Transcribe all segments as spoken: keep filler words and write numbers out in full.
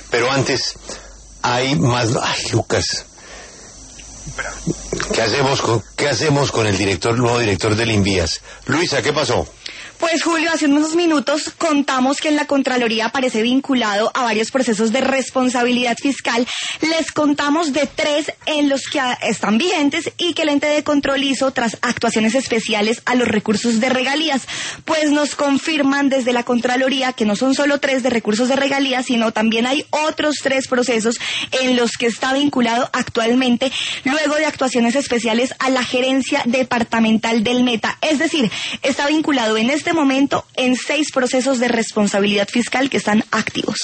Pero antes, hay más... Ay, Lucas, ¿qué hacemos con, qué hacemos con el director, nuevo director del Invías? Luisa, ¿qué pasó? Pues Julio, hace unos minutos contamos que en la Contraloría aparece vinculado a varios procesos de responsabilidad fiscal. Les contamos de tres en los que están vigentes y que el ente de control hizo tras actuaciones especiales a los recursos de regalías. Pues nos confirman desde la Contraloría que no son solo tres de recursos de regalías, sino también hay otros tres procesos en los que está vinculado actualmente, luego de actuaciones especiales a la gerencia departamental del Meta. Es decir, está vinculado en este momento en seis procesos de responsabilidad fiscal que están activos.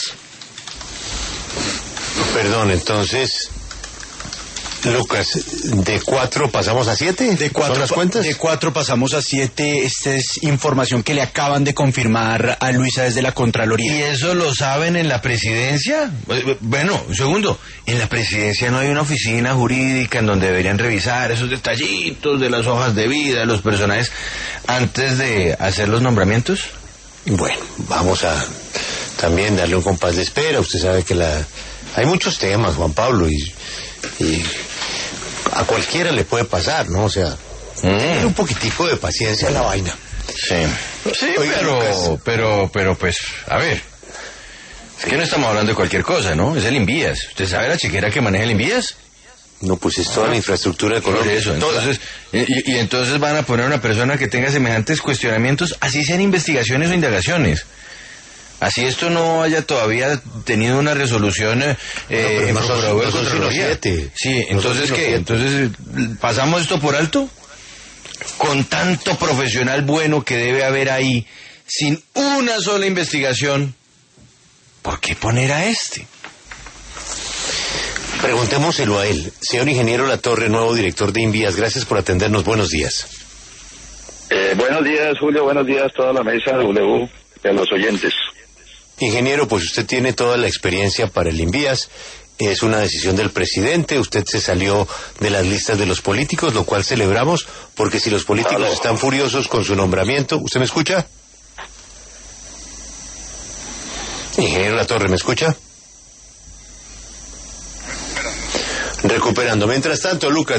Perdón, entonces, Lucas, ¿de cuatro pasamos a siete? De cuatro, ¿Son las cuentas? De cuatro pasamos a siete. Esta es información que le acaban de confirmar a Luisa desde la Contraloría. ¿Y eso lo saben en la presidencia? Bueno, un segundo. En la presidencia no hay una oficina jurídica en donde deberían revisar esos detallitos de las hojas de vida de los personajes antes de hacer los nombramientos. Bueno, vamos a también darle un compás de espera. Usted sabe que la hay muchos temas, Juan Pablo, y, y a cualquiera le puede pasar, ¿no? O sea, mm. tener un poquitico de paciencia a la vaina. Sí, sí, Oiga, pero, Lucas, pero, pero, pues, a ver, es que no estamos hablando de cualquier cosa, ¿no? Es el Invías. ¿Usted sabe la chequera que maneja el Invías? No, pues es toda ah, la infraestructura de Colombia. Por eso, entonces, y, y entonces van a poner a una persona que tenga semejantes cuestionamientos, así sean investigaciones o indagaciones. Así esto no haya todavía tenido una resolución eh, no, en Procuraduría de Contraloría. Sí, entonces ¿qué? Entonces, ¿pasamos esto por alto? Con tanto profesional bueno que debe haber ahí, sin una sola investigación, ¿por qué poner a este? Preguntémoselo a él. Señor Ingeniero Latorre, nuevo director de Invías, gracias por atendernos. Buenos días. Eh, buenos días, Julio. Buenos días a toda la mesa de W y a los oyentes. Ingeniero, pues usted tiene toda la experiencia para el Invías. Es una decisión del presidente. Usted se salió de las listas de los políticos, lo cual celebramos, porque si los políticos Aló. están furiosos con su nombramiento... ¿Usted me escucha? Ingeniero Latorre, ¿me escucha? Recuperando. Mientras tanto, Lucas...